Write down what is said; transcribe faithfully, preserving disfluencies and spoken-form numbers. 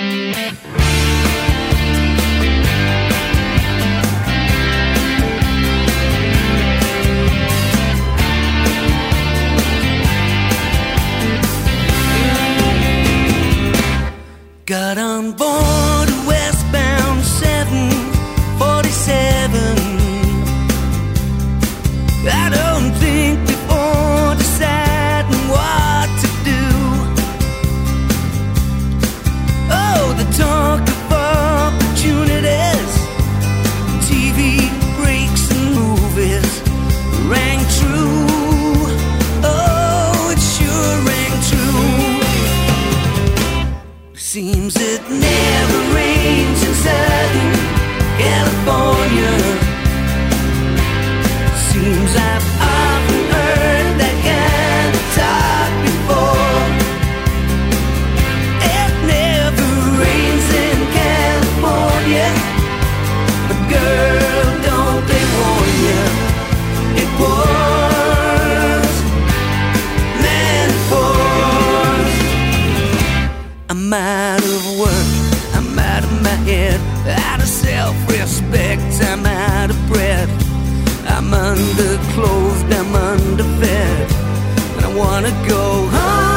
Got on board a westbound seven forty-seven. I don't think before deciding what to do. Oh, the talk of opportunities, T V breaks and movies rang true. Oh, it sure rang true. Seems it never rains in Southern California. Seems I've often heard that kind of talk before. It never rains in California, but girl, don't they warn you? It pours, man, it pours. I'm out of work, I'm out of my head, out of self-respect, I'm out of breath. I'm underclothed, I'm underfed, and I wanna go home.